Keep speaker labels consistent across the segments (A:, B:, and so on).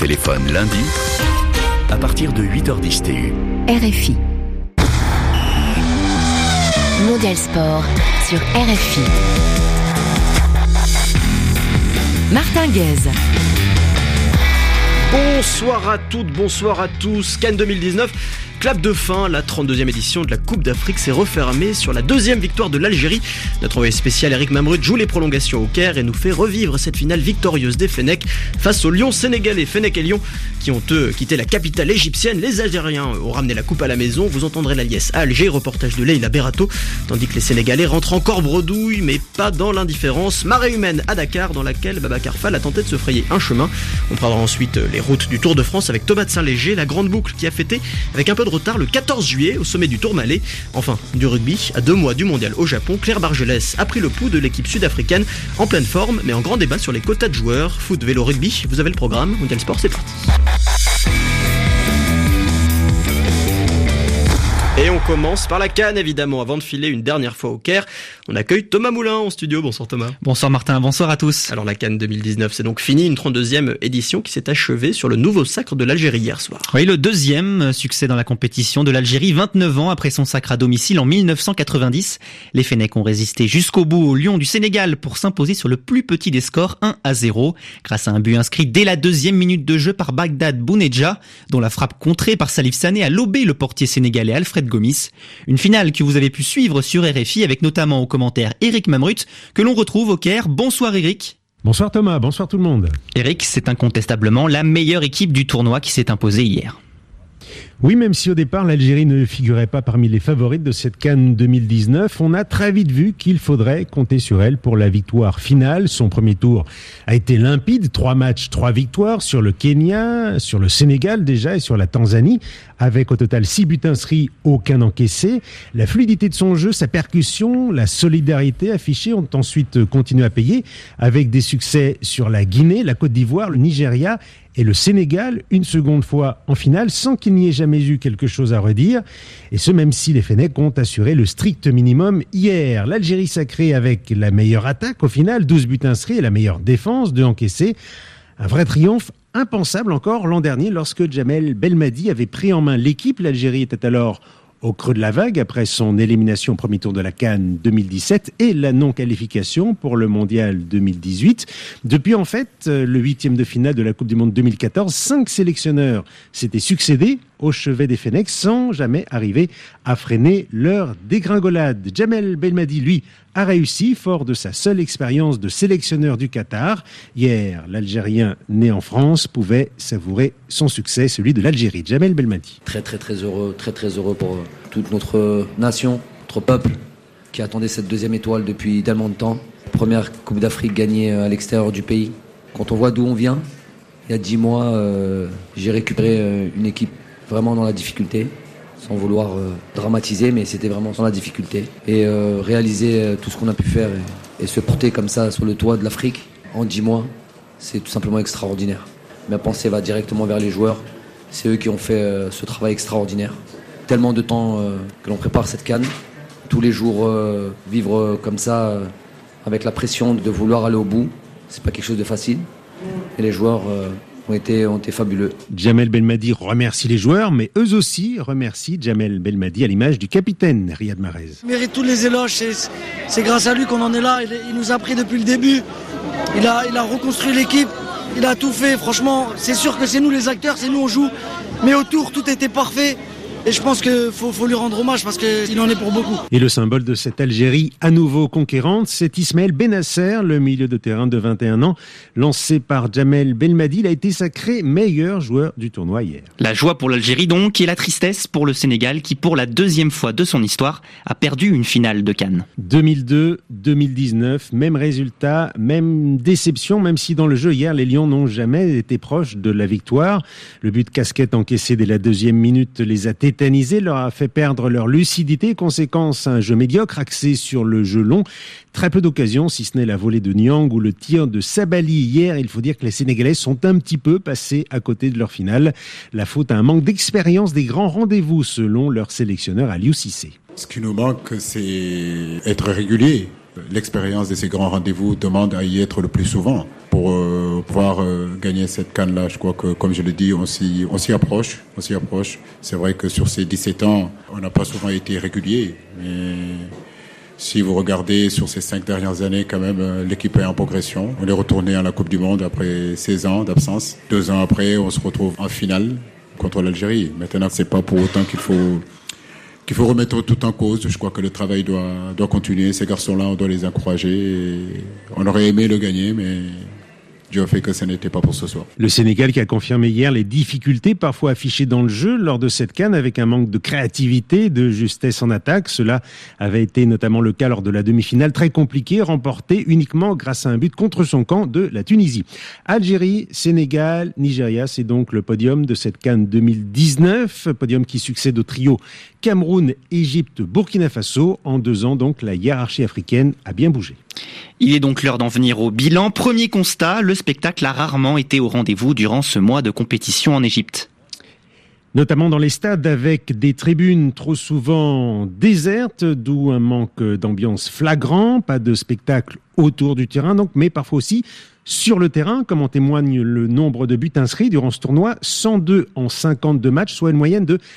A: téléphone lundi à partir de 8h10 TU.
B: RFI. Mondial Sport sur RFI. Martin Guez.
C: Bonsoir à toutes, bonsoir à tous. Cannes 2019, clap de fin, la 32e édition de la Coupe d'Afrique s'est refermée sur la deuxième victoire de l'Algérie. Notre envoyé spécial Eric Mamrut joue les prolongations au Caire et nous fait revivre cette finale victorieuse des Fennecs face aux Lions sénégalais. Fennecs et Lyon qui ont quitté la capitale égyptienne. Les Algériens ont ramené la coupe à la maison. Vous entendrez la liesse à Alger, reportage de Leïla Berato, tandis que les Sénégalais rentrent encore bredouille, mais pas dans l'indifférence. Marée humaine à Dakar, dans laquelle Babacar Fall a tenté de se frayer un chemin. On prendra ensuite les routes du Tour de France avec Thomas de Saint-Léger, la grande boucle qui a fêté avec un peu de retard le 14 juillet au sommet du Tourmalet. Enfin, du rugby, à 2 mois du mondial au Japon, Claire Bargelès a pris le pouls de l'équipe sud-africaine en pleine forme, mais en grand débat sur les quotas de joueurs. Foot, vélo, rugby, vous avez le programme. Mondial Sport, c'est parti. Et on commence par la Cannes, évidemment. Avant de filer une dernière fois au Caire, on accueille Thomas Moulin en studio. Bonsoir Thomas.
D: Bonsoir Martin, bonsoir à tous.
C: Alors la Cannes 2019, c'est donc fini, une 32e édition qui s'est achevée sur le nouveau sacre de l'Algérie hier soir.
D: Oui, le deuxième succès dans la compétition de l'Algérie, 29 ans après son sacre à domicile en 1990. Les Fennecs ont résisté jusqu'au bout aux Lions du Sénégal pour s'imposer sur le plus petit des scores, 1-0, grâce à un but inscrit dès la 2e minute de jeu par Bagdad Bounedjah, dont la frappe contrée par Salif Sané a lobé le portier sénégalais Alfred Gomis. Une finale que vous avez pu suivre sur RFI avec notamment au commentaire Eric Mamrut, que l'on retrouve au Caire. Bonsoir Eric.
E: Bonsoir Thomas, bonsoir tout le monde.
D: Eric, c'est incontestablement la meilleure équipe du tournoi qui s'est imposée hier.
E: Oui, même si au départ l'Algérie ne figurait pas parmi les favorites de cette Cannes 2019, on a très vite vu qu'il faudrait compter sur elle pour la victoire finale. Son premier tour a été limpide, 3 matchs, 3 victoires sur le Kenya, sur le Sénégal déjà et sur la Tanzanie, avec au total 6 buts inscrits, aucun encaissé. La fluidité de son jeu, sa percussion, la solidarité affichée ont ensuite continué à payer, avec des succès sur la Guinée, la Côte d'Ivoire, le Nigeria et le Sénégal, une seconde fois en finale, sans qu'il n'y ait jamais eu quelque chose à redire. Et ce, même si les Fennecs ont assuré le strict minimum hier. L'Algérie sacrée avec la meilleure attaque au final, 12 buts inscrits et la meilleure défense, 2 encaissés. Un vrai triomphe impensable encore l'an dernier lorsque Djamel Belmadi avait pris en main l'équipe. L'Algérie était alors au creux de la vague après son élimination au premier tour de la Cannes 2017 et la non-qualification pour le Mondial 2018. Depuis en fait le 8e de finale de la Coupe du Monde 2014, 5 sélectionneurs s'étaient succédés au chevet des Fennecs sans jamais arriver à freiner leur dégringolade. Djamel Belmadi, lui, a réussi, fort de sa seule expérience de sélectionneur du Qatar. Hier, l'Algérien né en France pouvait savourer son succès, celui de l'Algérie. Djamel Belmadi.
F: Très heureux pour toute notre nation, notre peuple qui attendait cette deuxième étoile depuis tellement de temps. Première Coupe d'Afrique gagnée à l'extérieur du pays. Quand on voit d'où on vient, il y a 10 mois, j'ai récupéré une équipe vraiment dans la difficulté, sans vouloir dramatiser, mais c'était vraiment dans la difficulté. Et réaliser tout ce qu'on a pu faire et se porter comme ça sur le toit de l'Afrique en 10 mois, c'est tout simplement extraordinaire. Ma pensée va directement vers les joueurs. C'est eux qui ont fait ce travail extraordinaire. Tellement de temps que l'on prépare cette Cannes. Tous les jours, vivre comme ça, avec la pression de vouloir aller au bout, c'est pas quelque chose de facile. Et les joueurs ont été fabuleux.
E: Djamel Belmadi remercie les joueurs, mais eux aussi remercient Djamel Belmadi à l'image du capitaine Riyad Mahrez.
G: Il mérite tous les éloges, c'est grâce à lui qu'on en est là. Il nous a pris depuis le début, il a reconstruit l'équipe, il a tout fait. Franchement, c'est sûr que c'est nous les acteurs, c'est nous on joue, mais autour tout était parfait. Et je pense qu'il faut lui rendre hommage parce qu'il en est pour beaucoup.
E: Et le symbole de cette Algérie à nouveau conquérante, c'est Ismaël Benasser, le milieu de terrain de 21 ans. Lancé par Djamel Belmadi, il a été sacré meilleur joueur du tournoi hier.
D: La joie pour l'Algérie donc, et la tristesse pour le Sénégal qui, pour la 2e fois de son histoire, a perdu une finale de Cannes.
E: 2002, 2019, même résultat, même déception, même si dans le jeu hier, les Lions n'ont jamais été proches de la victoire. Le but de casquette encaissé dès la 2e minute les a tétanisés, leur a fait perdre leur lucidité. Conséquence, un jeu médiocre axé sur le jeu long. Très peu d'occasions, si ce n'est la volée de Niang ou le tir de Sabali hier. Il faut dire que les Sénégalais sont un petit peu passés à côté de leur finale. La faute à un manque d'expérience des grands rendez-vous, selon leur sélectionneur Aliou Cissé.
H: Ce qui nous manque, c'est être régulier. l'expérience de ces grands rendez-vous demande à y être le plus souvent pour pouvoir gagner cette CAN-là. Je crois que, comme je l'ai dit, on s'y approche. C'est vrai que sur ces 17 ans, on n'a pas souvent été régulier, mais si vous regardez sur ces 5 dernières années, quand même, l'équipe est en progression. On est retourné à la Coupe du Monde après 16 ans d'absence. 2 ans après, on se retrouve en finale contre l'Algérie. Maintenant, c'est pas pour autant qu'il faut remettre tout en cause. Je crois que le travail doit continuer. Ces garçons-là, on doit les encourager. Et on aurait aimé le gagner, mais Dieu a fait que ce n'était pas pour ce soir.
E: Le Sénégal qui a confirmé hier les difficultés parfois affichées dans le jeu lors de cette CAN avec un manque de créativité, de justesse en attaque. Cela avait été notamment le cas lors de la demi-finale très compliquée, remportée uniquement grâce à un but contre son camp de la Tunisie. Algérie, Sénégal, Nigeria, c'est donc le podium de cette CAN 2019. Podium qui succède au trio Cameroun, Égypte, Burkina Faso. En 2 ans, donc, la hiérarchie africaine a bien bougé.
D: Il est donc l'heure d'en venir au bilan. Premier constat, le spectacle a rarement été au rendez-vous durant ce mois de compétition en Égypte.
E: Notamment dans les stades avec des tribunes trop souvent désertes, d'où un manque d'ambiance flagrant, pas de spectacle autour du terrain, donc, mais parfois aussi sur le terrain, comme en témoigne le nombre de buts inscrits durant ce tournoi, 102 en 52 matchs, soit une moyenne de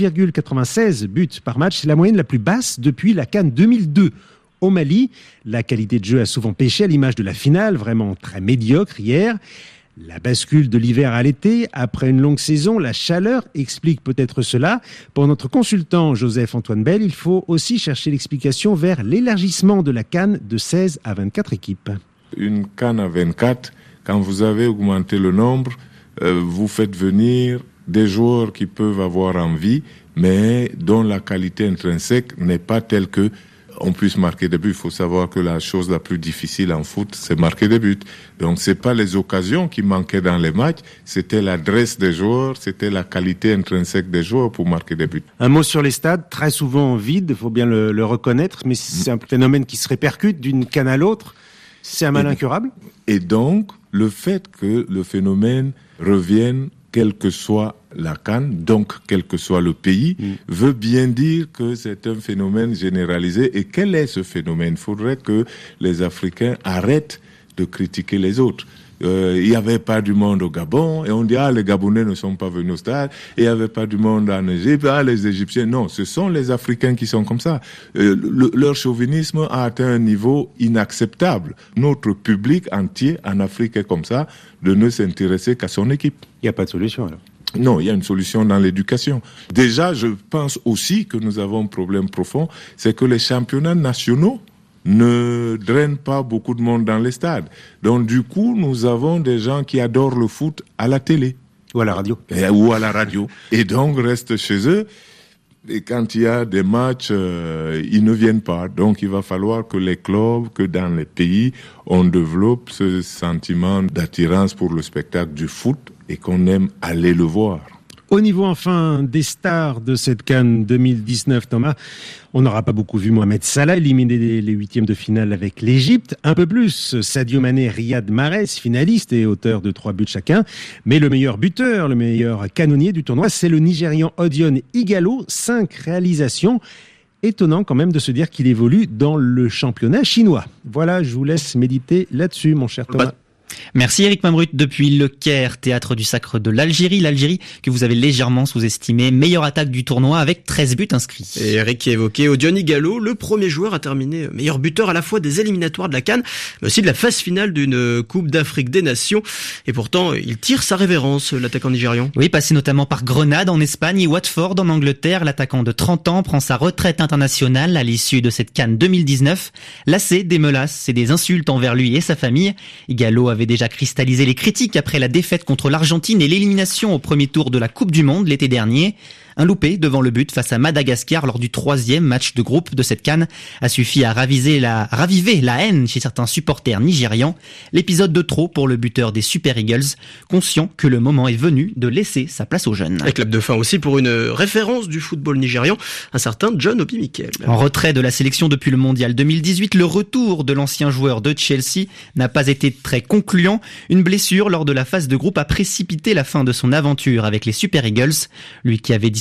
E: 1,96 buts par match. C'est la moyenne la plus basse depuis la CAN 2002. Au Mali, la qualité de jeu a souvent pêché à l'image de la finale, vraiment très médiocre hier. La bascule de l'hiver à l'été, après une longue saison, la chaleur explique peut-être cela. Pour notre consultant Joseph-Antoine Bell, il faut aussi chercher l'explication vers l'élargissement de la CAN de 16 à 24 équipes.
I: Une CAN à 24, quand vous avez augmenté le nombre, vous faites venir des joueurs qui peuvent avoir envie, mais dont la qualité intrinsèque n'est pas telle que on puisse marquer des buts. Il faut savoir que la chose la plus difficile en foot, c'est marquer des buts. Donc c'est pas les occasions qui manquaient dans les matchs, c'était l'adresse des joueurs, c'était la qualité intrinsèque des joueurs pour marquer des buts.
E: Un mot sur les stades, très souvent vides, il faut bien le reconnaître, mais c'est un phénomène qui se répercute d'une CAN à l'autre. C'est un mal incurable.
I: Et donc, le fait que le phénomène revienne, quelle que soit la CAN, donc quel que soit le pays, veut bien dire que c'est un phénomène généralisé. Et quel est ce phénomène ? Il faudrait que les Africains arrêtent de critiquer les autres. Il n'y avait pas du monde au Gabon, et on dit, les Gabonais ne sont pas venus au stade, et il n'y avait pas du monde en Égypte, les Égyptiens, non, ce sont les Africains qui sont comme ça. Leur chauvinisme a atteint un niveau inacceptable. Notre public entier en Afrique est comme ça, de ne s'intéresser qu'à son équipe.
E: Il n'y a pas de solution alors.
I: Non, il y a une solution dans l'éducation. Déjà, je pense aussi que nous avons un problème profond, c'est que les championnats nationaux ne drainent pas beaucoup de monde dans les stades. Donc du coup, nous avons des gens qui adorent le foot à la télé.
E: Ou à la radio.
I: Et donc restent chez eux. Et quand il y a des matchs, ils ne viennent pas. Donc il va falloir que les clubs, que dans les pays, on développe ce sentiment d'attirance pour le spectacle du foot et qu'on aime aller le voir.
E: Au niveau enfin des stars de cette CAN 2019, Thomas, on n'aura pas beaucoup vu Mohamed Salah éliminer les huitièmes de finale avec l'Égypte. Un peu plus Sadio Mané, Riyad Mahrez, finaliste et auteur de 3 buts chacun. Mais le meilleur buteur, le meilleur canonnier du tournoi, c'est le Nigérian Odion Ighalo. 5 réalisations. Étonnant quand même de se dire qu'il évolue dans le championnat chinois. Voilà, je vous laisse méditer là-dessus, mon cher Thomas.
D: Merci Eric Mamrut depuis le Caire, théâtre du sacre de l'Algérie. L'Algérie que vous avez légèrement sous-estimé, meilleure attaque du tournoi avec 13 buts inscrits.
C: Et Eric qui a évoqué Odion Ighalo, le premier joueur à terminer meilleur buteur à la fois des éliminatoires de la CAN, mais aussi de la phase finale d'une Coupe d'Afrique des Nations. Et pourtant, il tire sa révérence, l'attaquant nigérian.
D: Oui, passé notamment par Grenade en Espagne et Watford en Angleterre, l'attaquant de 30 ans prend sa retraite internationale à l'issue de cette CAN 2019. Lassé des menaces et des insultes envers lui et sa famille, Ighalo avait déjà cristallisé les critiques après la défaite contre l'Argentine et l'élimination au premier tour de la Coupe du Monde l'été dernier. Un loupé devant le but face à Madagascar lors du 3e match de groupe de cette CAN a suffi à raviver la haine chez certains supporters nigérians. L'épisode de trop pour le buteur des Super Eagles, conscient que le moment est venu de laisser sa place aux jeunes.
C: Et clap de fin aussi pour une référence du football nigérian, un certain John Obi Mikel.
D: En retrait de la sélection depuis le Mondial 2018, le retour de l'ancien joueur de Chelsea n'a pas été très concluant. Une blessure lors de la phase de groupe a précipité la fin de son aventure avec les Super Eagles. Lui qui avait disputé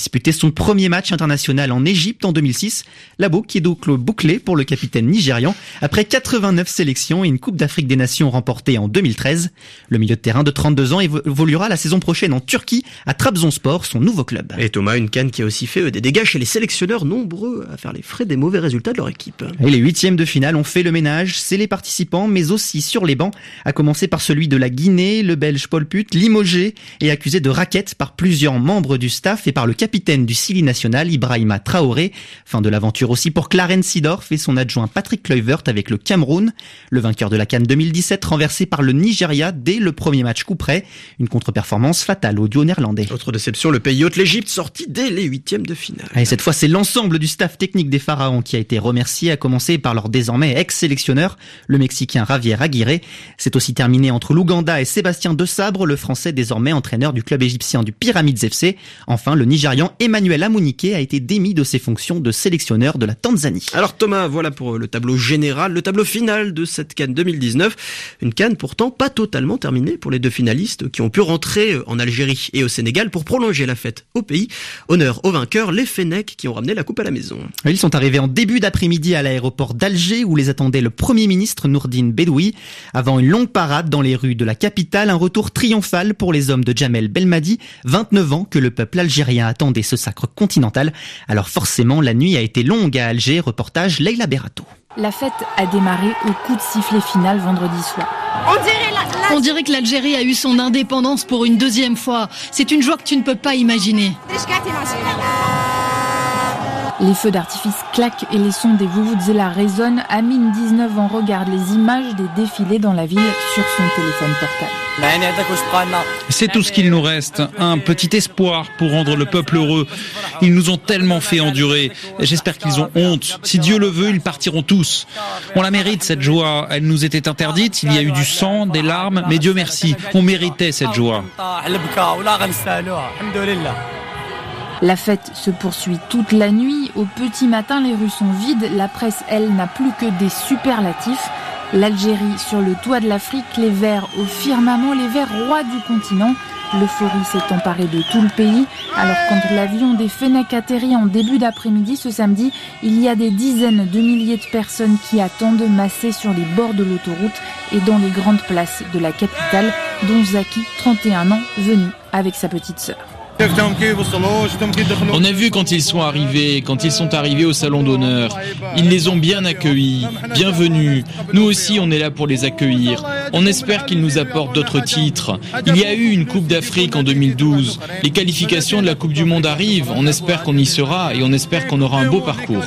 D: disputé son premier match international en Égypte en 2006. La boucle est donc bouclée pour le capitaine nigérian après 89 sélections et une Coupe d'Afrique des Nations remportée en 2013. Le milieu de terrain de 32 ans évoluera la saison prochaine en Turquie à Trabzonspor, son nouveau club.
C: Et Thomas, une CAN qui a aussi fait des dégâts chez les sélectionneurs nombreux à faire les frais des mauvais résultats de leur équipe.
D: Et les huitièmes de finale ont fait le ménage, c'est les participants mais aussi sur les bancs, à commencer par celui de la Guinée, le Belge Paul Put, limogé et accusé de racket par plusieurs membres du staff et par le capitaine du Sili national, Ibrahima Traoré. Fin de l'aventure aussi pour Clarence Seedorf et son adjoint Patrick Kluivert avec le Cameroun. Le vainqueur de la CAN 2017 renversé par le Nigeria dès le premier match coup près. Une contre-performance fatale au duo néerlandais.
C: Autre déception, le pays hôte, l'Égypte, sorti dès les huitièmes de finale.
D: Et cette fois, c'est l'ensemble du staff technique des Pharaons qui a été remercié, à commencer par leur désormais ex-sélectionneur, le Mexicain Javier Aguirre. C'est aussi terminé entre l'Ouganda et Sébastien Desabre, le Français désormais entraîneur du club égyptien du Pyramids FC. Enfin, le Nigérian Emmanuel Amunike a été démis de ses fonctions de sélectionneur de la Tanzanie.
C: Alors Thomas, voilà pour le tableau général, le tableau final de cette CAN 2019. Une CAN pourtant pas totalement terminée pour les deux finalistes qui ont pu rentrer en Algérie et au Sénégal pour prolonger la fête au pays. Honneur aux vainqueurs, les Fennecs qui ont ramené la coupe à la maison.
D: Ils sont arrivés en début d'après-midi à l'aéroport d'Alger où les attendait le Premier ministre Nourdine Bedoui. Avant une longue parade dans les rues de la capitale, un retour triomphal pour les hommes de Djamel Belmadi, 29 ans que le peuple algérien attendait ce sacre continental. Alors forcément, la nuit a été longue à Alger, reportage Leila Berato.
J: La fête a démarré au coup de sifflet final vendredi soir.
K: On dirait que l'Algérie a eu son indépendance pour une deuxième fois. C'est une joie que tu ne peux pas imaginer.
J: Les feux d'artifice claquent et les sons des vuvuzela résonnent. Amine, 19 ans, regarde les images des défilés dans la ville sur son téléphone portable.
L: C'est tout ce qu'il nous reste, un petit espoir pour rendre le peuple heureux. Ils nous ont tellement fait endurer. J'espère qu'ils ont honte. Si Dieu le veut, ils partiront tous. On la mérite, cette joie. Elle nous était interdite, il y a eu du sang, des larmes, mais Dieu merci, on méritait cette joie.
J: La fête se poursuit toute la nuit. Au petit matin, les rues sont vides. La presse, elle, n'a plus que des superlatifs. L'Algérie sur le toit de l'Afrique, les Verts au firmament, les Verts rois du continent. L'euphorie s'est emparée de tout le pays. Alors quand l'avion des Fennecs atterrit en début d'après-midi ce samedi, il y a des dizaines de milliers de personnes qui attendent, massées sur les bords de l'autoroute et dans les grandes places de la capitale, dont Zaki, 31 ans, venu avec sa petite sœur.
L: On a vu quand ils sont arrivés au salon d'honneur. Ils les ont bien accueillis. Bienvenue. Nous aussi, on est là pour les accueillir. On espère qu'ils nous apportent d'autres titres. Il y a eu une Coupe d'Afrique en 2012. Les qualifications de la Coupe du Monde arrivent. On espère qu'on y sera et on espère qu'on aura un beau parcours.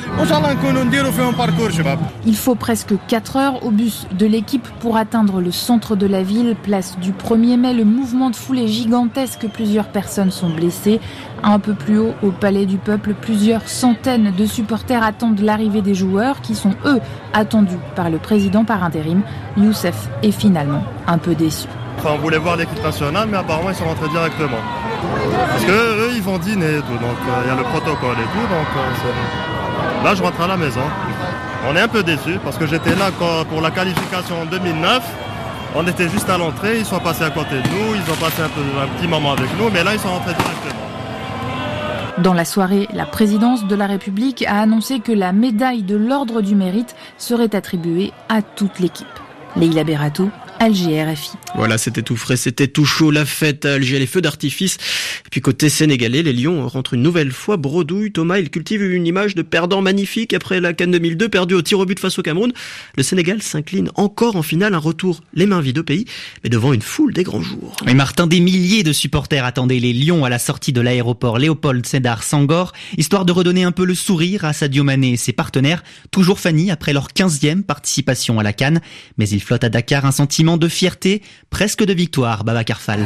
J: Il faut presque 4 heures au bus de l'équipe pour atteindre le centre de la ville, place du 1er mai. Le mouvement de foule est gigantesque. Plusieurs personnes sont blessées. Un peu plus haut, au Palais du Peuple, plusieurs centaines de supporters attendent l'arrivée des joueurs qui sont, eux, attendus par le président par intérim. Youssef est finalement un peu déçu.
M: On voulait voir l'équipe nationale, mais apparemment ils sont rentrés directement. Parce qu'eux, ils vont dîner et tout, donc il y a le protocole et tout, donc là je rentre à la maison. On est un peu déçus parce que j'étais là pour la qualification en 2009. On était juste à l'entrée, ils sont passés à côté de nous, ils ont passé un petit moment avec nous, mais là ils sont rentrés directement.
J: Dans la soirée, la présidence de la République a annoncé que la médaille de l'Ordre du Mérite serait attribuée à toute l'équipe. Leila Berato, Alger, RFI.
C: Voilà, c'était tout frais, c'était tout chaud, la fête à Alger, les feux d'artifice. Et puis côté sénégalais, les Lions rentrent une nouvelle fois bredouille. Thomas, il cultive une image de perdant magnifique après la CAN 2002, perdu au tir au but face au Cameroun. Le Sénégal s'incline encore en finale, un retour les mains vides au pays, mais devant une foule des grands jours.
D: Et Martin, des milliers de supporters attendaient les Lions à la sortie de l'aéroport Léopold Sédar Senghor, histoire de redonner un peu le sourire à Sadio Mané et ses partenaires, toujours Fanny après leur 15e participation à la CAN. Mais il flotte à Dakar un sentiment de fierté, presque de victoire, Babacar Fall.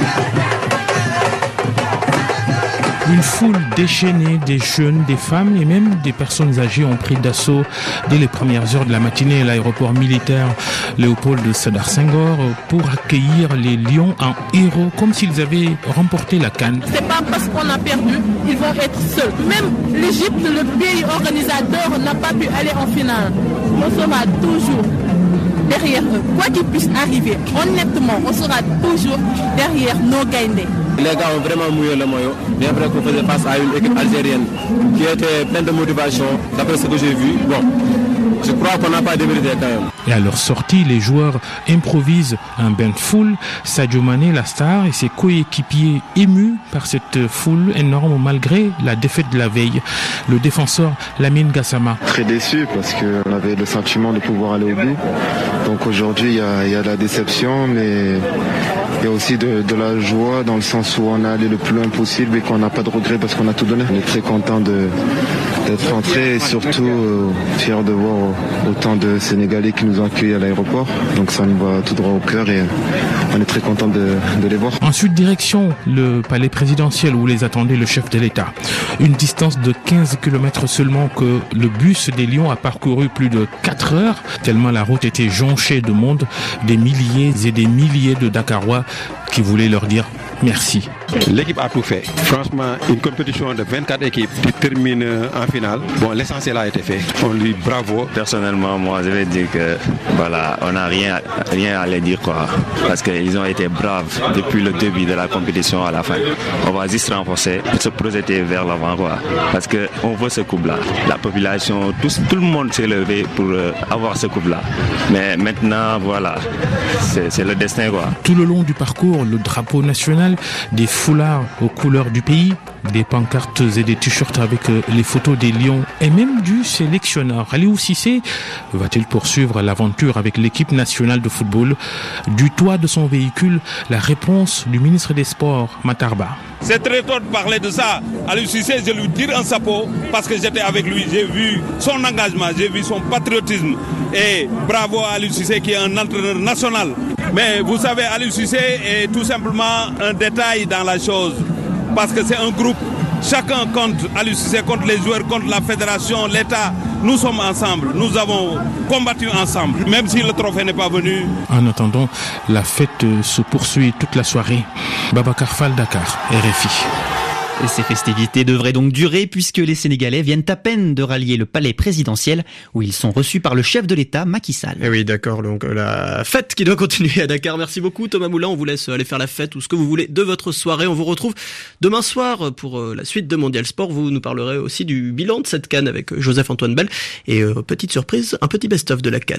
N: Une foule déchaînée, des jeunes, des femmes et même des personnes âgées ont pris d'assaut dès les premières heures de la matinée à l'aéroport militaire Léopold Sédar Senghor pour accueillir les Lions en héros, comme s'ils avaient remporté la CAN.
O: C'est pas parce qu'on a perdu, ils vont être seuls. Même l'Égypte, le pays organisateur, n'a pas pu aller en finale. On sera toujours derrière eux. Quoi qu'il puisse arriver, honnêtement, on sera toujours derrière nos gagnants.
P: Les gars ont vraiment mouillé le maillot. Bien vrai qu'on faisait face à une équipe algérienne qui était pleine de motivation, d'après ce que j'ai vu. Bon, je crois qu'on n'a pas démérité quand même.
N: Et à leur sortie, les joueurs improvisent un bain de foule. Sadio Mané, la star, et ses coéquipiers émus par cette foule énorme malgré la défaite de la veille. Le défenseur Lamine Gassama.
Q: Très déçu parce qu'on avait le sentiment de pouvoir aller au bout. Donc aujourd'hui, il y a de la déception, mais il y a aussi de la joie dans le sens où on a allé le plus loin possible et qu'on n'a pas de regrets parce qu'on a tout donné. On est très content d'être rentré et surtout fiers de voir autant de Sénégalais qui nous ont accueillis à l'aéroport. Donc ça nous va tout droit au cœur et on est très content de les voir.
N: Ensuite, direction le palais présidentiel où les attendait le chef de l'État. Une distance de 15 km seulement que le bus des Lions a parcouru plus de 4 heures, tellement la route était jonchée de monde, des milliers et des milliers de Dakarois qui voulaient leur dire merci.
R: L'équipe a tout fait. Franchement, une compétition de 24 équipes qui termine en finale. Bon, l'essentiel a été fait. On lui dit bravo.
S: Personnellement, moi, je vais dire que voilà, on n'a rien à les dire quoi. Parce qu'ils ont été braves depuis le début de la compétition à la fin. On va juste renforcer, se projeter vers l'avant quoi. Parce que on veut ce couple-là. La population, tout le monde s'est levé pour avoir ce couple-là. Mais maintenant, voilà, c'est le destin quoi.
N: Tout le long du parcours, le drapeau national, des foulards aux couleurs du pays, des pancartes et des t-shirts avec les photos des Lions et même du sélectionneur. Aliou Cissé va-t-il poursuivre l'aventure avec l'équipe nationale de football? Du toit de son véhicule, la réponse du ministre des Sports, Matarba.
T: C'est très tôt de parler de ça. Aliou Cissé, je lui tire un chapeau parce que j'étais avec lui. J'ai vu son engagement, j'ai vu son patriotisme. Et bravo à Aliou Cissé qui est un entraîneur national. Mais vous savez, Aliou Cissé est tout simplement un détail dans la chose. Parce que c'est un groupe. Chacun compte. Aliou Cissé compte les joueurs, compte la fédération, l'État. Nous sommes ensemble. Nous avons combattu ensemble. Même si le trophée n'est pas venu.
N: En attendant, la fête se poursuit toute la soirée. Babacar Fall, Dakar, RFI.
D: Et ces festivités devraient donc durer puisque les Sénégalais viennent à peine de rallier le palais présidentiel où ils sont reçus par le chef de l'État, Macky Sall.
C: Et oui, d'accord, donc la fête qui doit continuer à Dakar. Merci beaucoup Thomas Moulin, on vous laisse aller faire la fête ou ce que vous voulez de votre soirée. On vous retrouve demain soir pour la suite de Mondial Sport. Vous nous parlerez aussi du bilan de cette CAN avec Joseph-Antoine Bell et petite surprise, un petit best-of de la CAN.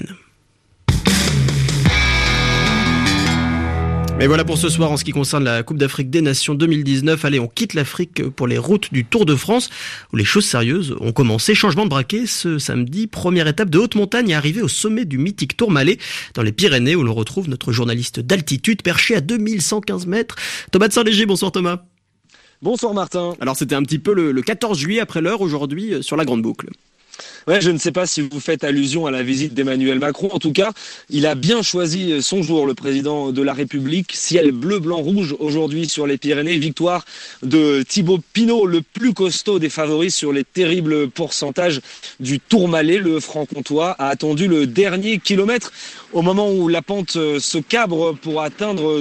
C: Mais voilà pour ce soir en ce qui concerne la Coupe d'Afrique des Nations 2019. Allez, on quitte l'Afrique pour les routes du Tour de France où les choses sérieuses ont commencé. Changement de braquet ce samedi. Première étape de haute montagne arrivée au sommet du mythique Tourmalet dans les Pyrénées où l'on retrouve notre journaliste d'altitude perché à 2115 mètres. Thomas de Saint-Léger, bonsoir Thomas.
U: Bonsoir Martin.
C: Alors c'était un petit peu le 14 juillet après l'heure aujourd'hui sur la Grande Boucle.
U: Ouais, je ne sais pas si vous faites allusion à la visite d'Emmanuel Macron. En tout cas, il a bien choisi son jour, le président de la République. Ciel bleu, blanc, rouge aujourd'hui sur les Pyrénées. Victoire de Thibaut Pinot, le plus costaud des favoris sur les terribles pourcentages du Tourmalet. Le Franc-Comtois a attendu le dernier kilomètre au moment où la pente se cabre pour atteindre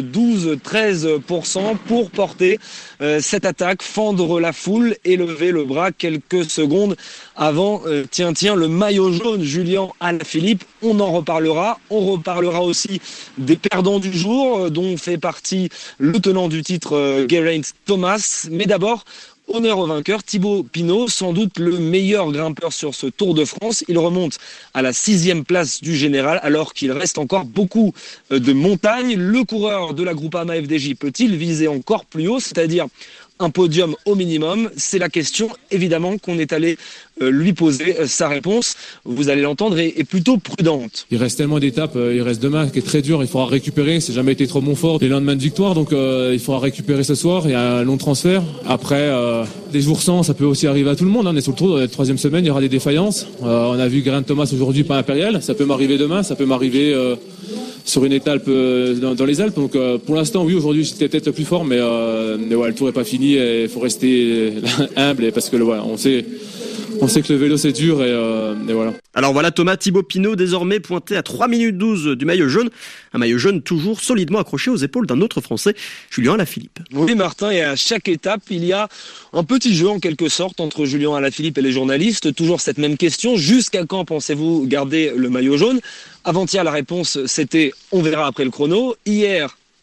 U: 12-13% pour porter cette attaque, fendre la foule et lever le bras quelques secondes avant le maillot jaune Julian Alaphilippe. On en reparlera. On reparlera aussi des perdants du jour dont fait partie le tenant du titre Geraint Thomas. Mais d'abord, honneur au vainqueur, Thibaut Pinot, sans doute le meilleur grimpeur sur ce Tour de France. Il remonte à la 6e place du général alors qu'il reste encore beaucoup de montagnes. Le coureur de la Groupama FDJ peut-il viser encore plus haut, c'est-à-dire un podium au minimum? C'est la question évidemment qu'on est allé lui poser. Sa réponse, vous allez l'entendre, est plutôt prudente.
V: Il reste tellement d'étapes, il reste demain qui est très dur, il faudra récupérer, c'est jamais été trop bon fort les lendemains de victoire, donc il faudra récupérer ce soir, il y a un long transfert. Après, des jours sans, ça peut aussi arriver à tout le monde, on est sur le tour de la 3e semaine, il y aura des défaillances. On a vu Geraint Thomas aujourd'hui, pas impérial, ça peut m'arriver demain, ça peut m'arriver sur une étape dans les Alpes, donc pour l'instant oui, aujourd'hui c'était peut-être le plus fort, mais ouais, le tour est pas fini et il faut rester humble parce que voilà, on sait que le vélo c'est dur et voilà.
C: Alors voilà Thomas, Thibaut Pinot désormais pointé à 3 minutes 12 du maillot jaune. Un maillot jaune toujours solidement accroché aux épaules d'un autre Français, Julien Alaphilippe.
U: Oui Martin, et à chaque étape il y a un petit jeu en quelque sorte entre Julien Alaphilippe et les journalistes. Toujours cette même question, jusqu'à quand pensez-vous garder le maillot jaune? Avant-hier la réponse c'était on verra après le chrono. Hier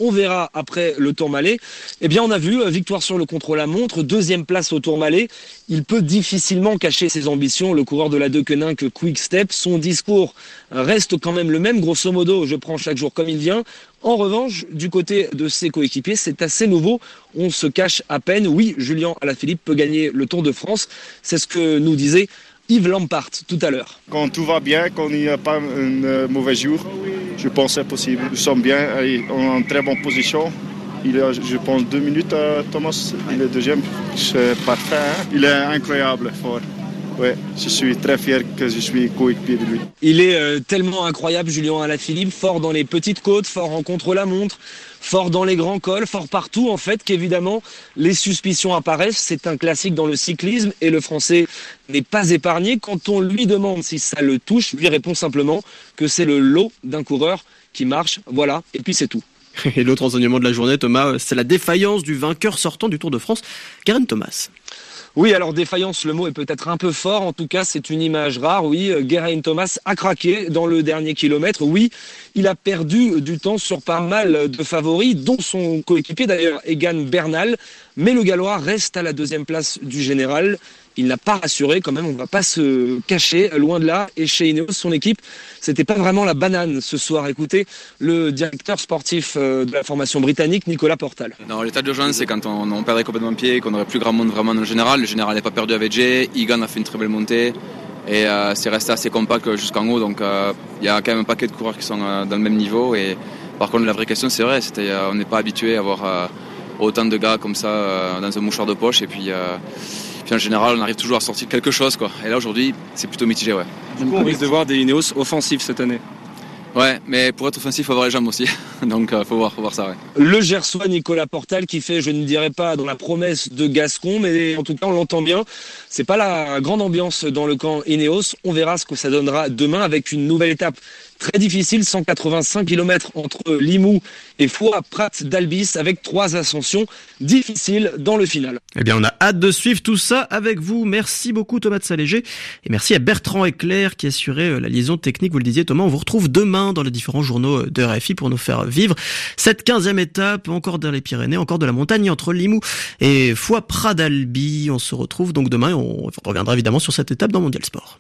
U: On verra après le Tourmalet. Eh bien, on a vu victoire sur le contre-la-montre, 2e place au Tourmalet. Il peut difficilement cacher ses ambitions, le coureur de la Deceuninck Quick Step. Son discours reste quand même le même, grosso modo, je prends chaque jour comme il vient. En revanche, du côté de ses coéquipiers, c'est assez nouveau. On se cache à peine. Oui, Julien Alaphilippe peut gagner le Tour de France. C'est ce que nous disait Yves Lampart tout à l'heure.
A: Quand tout va bien, quand il n'y a pas un mauvais jour, je pense que c'est possible. Nous sommes bien, on est en très bonne position. Il a, je pense, 2 minutes à Thomas. Il est deuxième. C'est parfait. Hein? Il est incroyable, fort. Ouais, je suis très fier que je suis coéquipier de lui.
U: Il est tellement incroyable, Julien Alaphilippe, fort dans les petites côtes, fort en contre-la-montre, fort dans les grands cols, fort partout en fait, qu'évidemment les suspicions apparaissent. C'est un classique dans le cyclisme et le Français n'est pas épargné. Quand on lui demande si ça le touche, lui répond simplement que c'est le lot d'un coureur qui marche, voilà, et puis c'est tout.
C: Et l'autre enseignement de la journée, Thomas, c'est la défaillance du vainqueur sortant du Tour de France, Geraint Thomas.
U: Oui, alors défaillance, le mot est peut-être un peu fort. En tout cas, c'est une image rare. Oui, Geraint Thomas a craqué dans le dernier kilomètre. Oui, il a perdu du temps sur pas mal de favoris, dont son coéquipier d'ailleurs, Egan Bernal. Mais le Gallois reste à la 2e place du général. Il n'a pas rassuré quand même, on ne va pas se cacher, loin de là. Et chez Ineos, son équipe, c'était pas vraiment la banane ce soir. Écoutez, le directeur sportif de la formation britannique, Nicolas Portal.
B: Non, l'état d'urgence, c'est quand on perdrait complètement pied, qu'on n'aurait plus grand monde vraiment dans le général. Le général n'est pas perdu avec Jay, Egan a fait une très belle montée. Et c'est resté assez compact jusqu'en haut, donc il y a quand même un paquet de coureurs qui sont dans le même niveau. Et par contre, la vraie question, c'est vrai, on n'est pas habitué à avoir autant de gars comme ça dans un mouchoir de poche. Et puis en général, on arrive toujours à sortir quelque chose, quoi. Et là, aujourd'hui, c'est plutôt mitigé, ouais.
U: Du coup, on risque de voir des Ineos offensifs cette année.
B: Ouais, mais pour être offensif, il faut avoir les jambes aussi. Donc, faut voir ça, ouais.
U: Le Gersois Nicolas Portal qui fait, je ne dirais pas dans la promesse de Gascon, mais en tout cas, on l'entend bien. C'est pas la grande ambiance dans le camp Ineos. On verra ce que ça donnera demain avec une nouvelle étape très difficile, 185 km entre Limoux et Foix-Prat d'Albis avec 3 ascensions difficiles dans le final.
C: Eh bien, on a hâte de suivre tout ça avec vous. Merci beaucoup Thomas de Saléger et merci à Bertrand Eclair qui assurait la liaison technique. Vous le disiez Thomas, on vous retrouve demain dans les différents journaux de RFI pour nous faire vivre cette 15e étape, encore dans les Pyrénées, encore de la montagne entre Limoux et Foix-Prat d'Albis. On se retrouve donc demain et on reviendra évidemment sur cette étape dans Mondial Sport.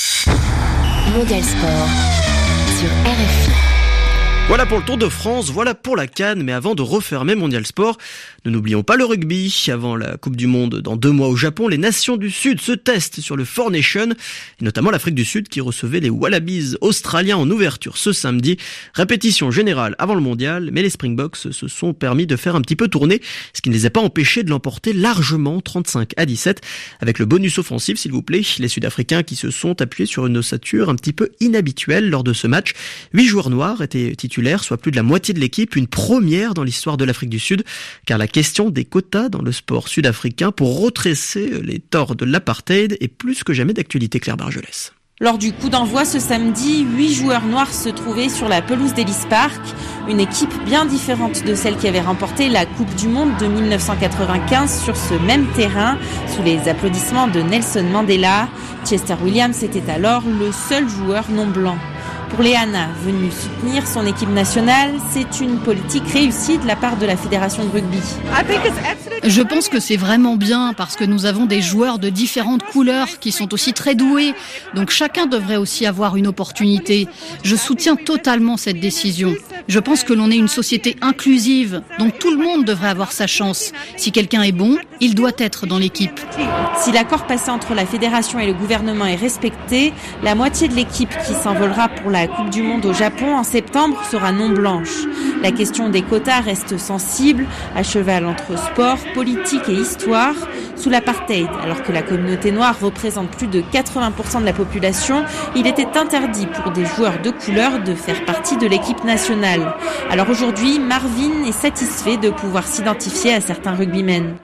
W: Mondial Sport sur RFI.
C: Voilà pour le Tour de France, voilà pour la CAN, mais avant de refermer Mondial Sport, ne n'oublions pas le rugby. Avant la Coupe du Monde dans 2 mois au Japon, les nations du Sud se testent sur le Four Nations, et notamment l'Afrique du Sud qui recevait les Wallabies australiens en ouverture ce samedi. Répétition générale avant le Mondial, mais les Springboks se sont permis de faire un petit peu tourner, ce qui ne les a pas empêchés de l'emporter largement 35-17. Avec le bonus offensif, s'il vous plaît, les Sud-Africains qui se sont appuyés sur une ossature un petit peu inhabituelle lors de ce match. 8 joueurs noirs étaient titulaires, soit plus de la moitié de l'équipe, une première dans l'histoire de l'Afrique du Sud, car la question des quotas dans le sport sud-africain pour retracer les torts de l'apartheid est plus que jamais d'actualité. Claire Bargelès.
X: Lors du coup d'envoi ce samedi, 8 joueurs noirs se trouvaient sur la pelouse d'Ellis Park, une équipe bien différente de celle qui avait remporté la Coupe du Monde de 1995 sur ce même terrain, sous les applaudissements de Nelson Mandela. Chester Williams était alors le seul joueur non blanc. Pour Léana, venue soutenir son équipe nationale, c'est une politique réussie de la part de la Fédération de rugby.
K: Je pense que c'est vraiment bien parce que nous avons des joueurs de différentes couleurs qui sont aussi très doués. Donc chacun devrait aussi avoir une opportunité. Je soutiens totalement cette décision. Je pense que l'on est une société inclusive, donc tout le monde devrait avoir sa chance. Si quelqu'un est bon, il doit être dans l'équipe.
X: Si l'accord passé entre la Fédération et le gouvernement est respecté, la moitié de l'équipe qui s'envolera pour la Coupe du Monde au Japon en septembre sera non blanche. La question des quotas reste sensible, à cheval entre sport, politique et histoire. Sous l'apartheid, alors que la communauté noire représente plus de 80% de la population, il était interdit pour des joueurs de couleur de faire partie de l'équipe nationale. Alors aujourd'hui, Marvin est satisfait de pouvoir s'identifier à certains rugbymen.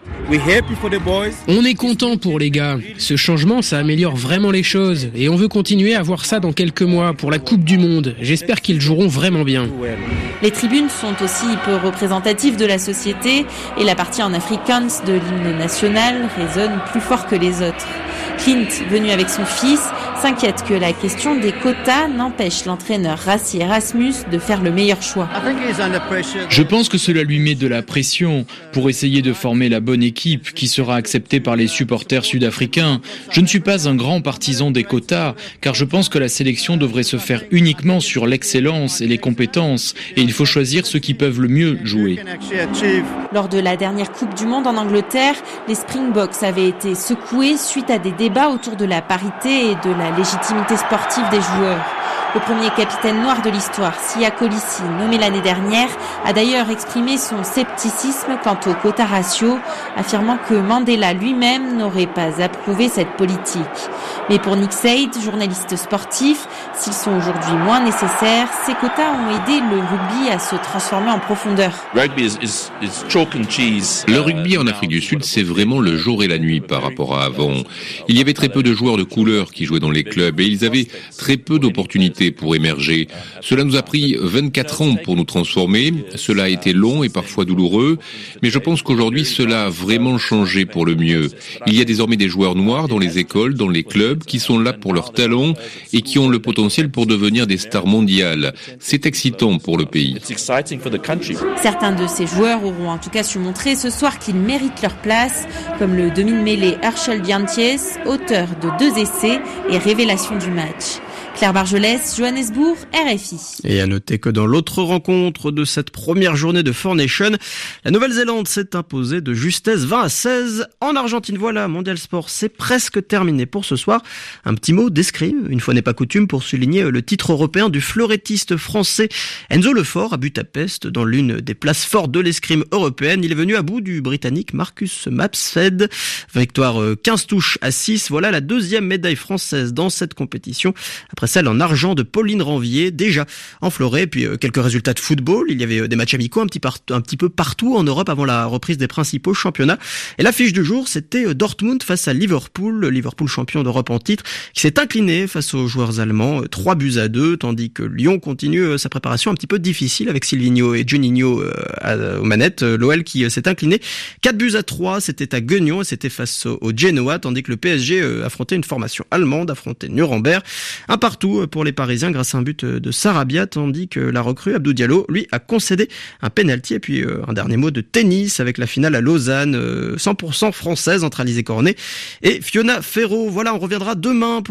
Y: On est content pour les gars. Ce changement, ça améliore vraiment les choses. Et on veut continuer à voir ça dans quelques mois pour la Coupe du Monde. J'espère qu'ils joueront vraiment bien.
X: Les tribunes sont aussi peu représentatives de la société et la partie en afrikaans de l'hymne national résonne plus fort que les autres. Clint, venu avec son fils, s'inquiète que la question des quotas n'empêche l'entraîneur Rassi Erasmus de faire le meilleur choix.
L: Je pense que cela lui met de la pression pour essayer de former la bonne équipe qui sera acceptée par les supporters sud-africains. Je ne suis pas un grand partisan des quotas, car je pense que la sélection devrait se faire uniquement sur l'excellence et les compétences, et il faut choisir ceux qui peuvent le mieux jouer.
X: Lors de la dernière Coupe du Monde en Angleterre, les Springboks avaient été secoués suite à des débats autour de la parité et de la légitimité sportive des joueurs. Le premier capitaine noir de l'histoire, Siya Kolisi, nommé l'année dernière, a d'ailleurs exprimé son scepticisme quant au quota ratio, affirmant que Mandela lui-même n'aurait pas approuvé cette politique. Mais pour Nick Said, journaliste sportif, s'ils sont aujourd'hui moins nécessaires, ces quotas ont aidé le rugby à se transformer en profondeur.
E: Le rugby en Afrique du Sud, c'est vraiment le jour et la nuit par rapport à avant. Il y avait très peu de joueurs de couleur qui jouaient dans les clubs et ils avaient très peu d'opportunités pour émerger. Cela nous a pris 24 ans pour nous transformer. Cela a été long et parfois douloureux, mais je pense qu'aujourd'hui, cela a vraiment changé pour le mieux. Il y a désormais des joueurs noirs dans les écoles, dans les clubs, qui sont là pour leur talent et qui ont le potentiel pour devenir des stars mondiales. C'est excitant pour le pays.
X: Certains de ces joueurs auront en tout cas su montrer ce soir qu'ils méritent leur place, comme le demi-mêlée Herschel Bianties, auteur de 2 essais et révélation du match. Claire Bargelès, Johannesburg, RFI.
C: Et à noter que dans l'autre rencontre de cette première journée de Four Nations, la Nouvelle-Zélande s'est imposée de justesse 20-16 en Argentine. Voilà, Mondial Sport, c'est presque terminé pour ce soir. Un petit mot d'escrime, une fois n'est pas coutume, pour souligner le titre européen du fleurettiste français Enzo Lefort à Budapest, dans l'une des places fortes de l'escrime européenne. Il est venu à bout du Britannique Marcus Mapsfed. Victoire 15 touches à 6. Voilà la 2e médaille française dans cette compétition, après celle en argent de Pauline Ranvier, déjà en fleuret. Puis quelques résultats de football. Il y avait des matchs amicaux un petit peu partout en Europe avant la reprise des principaux championnats. Et l'affiche du jour, c'était Dortmund face à Liverpool. Liverpool champion d'Europe en titre, qui s'est incliné face aux joueurs allemands, 3-2, tandis que Lyon continue sa préparation un petit peu difficile avec Silvinho et Juninho aux manettes. L'OL qui s'est incliné 4-3, c'était à Guignon et c'était face au Genoa, tandis que le PSG affrontait une formation allemande, affrontait Nuremberg. Un partout pour les Parisiens grâce à un but de Sarabia, tandis que la recrue Abdou Diallo, lui, a concédé un penalty. Et puis un dernier mot de tennis avec la finale à Lausanne, 100% française entre Alizé Cornet et Fiona Ferro. Voilà, on revient demain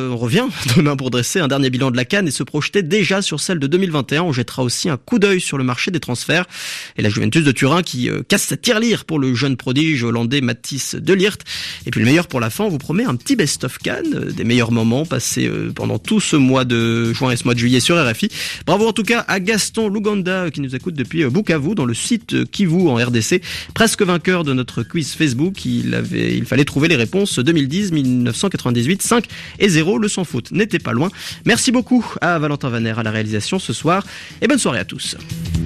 C: pour dresser un dernier bilan de la CAN et se projeter déjà sur celle de 2021. On jettera aussi un coup d'œil sur le marché des transferts et la Juventus de Turin qui casse sa tirelire pour le jeune prodige hollandais Mathis de Ligt. Et puis le meilleur pour la fin, on vous promet un petit best-of CAN, des meilleurs moments passés pendant tout ce mois de juin et ce mois de juillet sur RFI. Bravo en tout cas à Gaston Luganda qui nous écoute depuis Bukavu dans le site Kivu en RDC. Presque vainqueur de notre quiz Facebook. Il fallait trouver les réponses 2010, 1998, 5 et 0. Le sans faute n'était pas loin. Merci beaucoup à Valentin Vaner à la réalisation ce soir et bonne soirée à tous.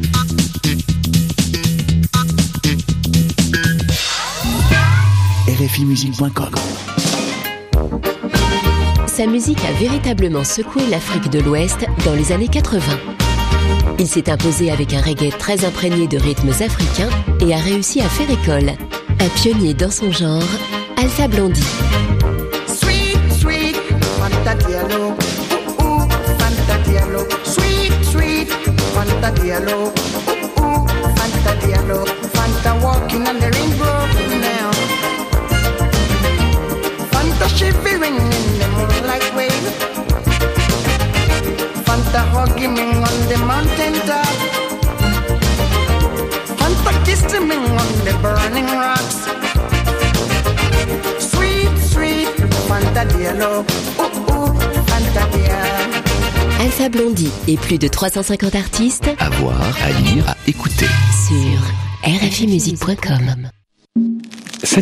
F: RFImusique.com.
W: Sa musique a véritablement secoué l'Afrique de l'Ouest dans les années 80. Il s'est imposé avec un reggae très imprégné de rythmes africains et a réussi à faire école. Un pionnier dans son genre, Alpha Blondy.
G: Sweet, sweet, Fanta Diallo. Ooh, Fanta Diallo. Sweet, sweet, Fanta Diallo. Ooh, Fanta Diallo. Fanta walking on the rainbow now. Fanta shivering in the moonlight wave. Fanta hugging me on the mountain top. Fanta kissing me on the burning rocks. Sweet, sweet, Fanta Diallo. Ooh, ooh, Fanta Diallo.
W: Alpha Blondy et plus de 350 artistes
F: À voir, à lire, à écouter.
W: sur rfimusique.com.